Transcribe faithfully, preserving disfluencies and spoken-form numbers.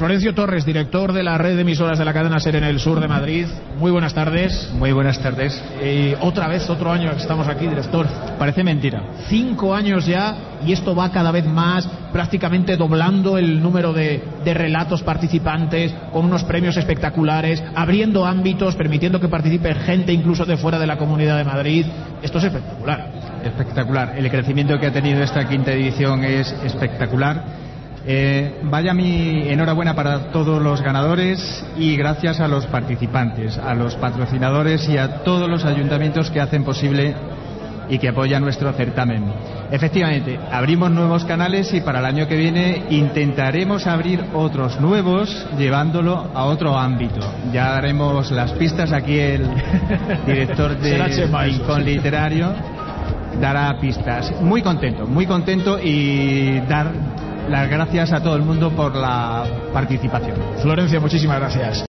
Florencio Torres, director de la red de emisoras de la cadena SER en el sur de Madrid. Muy buenas tardes. Muy buenas tardes. Y otra vez, otro año que estamos aquí, director. Parece mentira. Cinco años ya, y esto va cada vez más, prácticamente doblando el número de, de relatos participantes, con unos premios espectaculares, abriendo ámbitos, permitiendo que participe gente incluso de fuera de la Comunidad de Madrid. Esto es espectacular. Espectacular. El crecimiento que ha tenido esta quinta edición es espectacular. Eh, vaya mi enhorabuena para todos los ganadores y gracias a los participantes, a los patrocinadores y a todos los ayuntamientos que hacen posible y que apoyan nuestro certamen. Efectivamente, abrimos nuevos canales y para el año que viene intentaremos abrir otros nuevos llevándolo a otro ámbito. Ya daremos las pistas, aquí el director de Rincón Literario dará pistas. Muy contento, muy contento y dar las gracias a todo el mundo por la participación. Florencio, muchísimas gracias.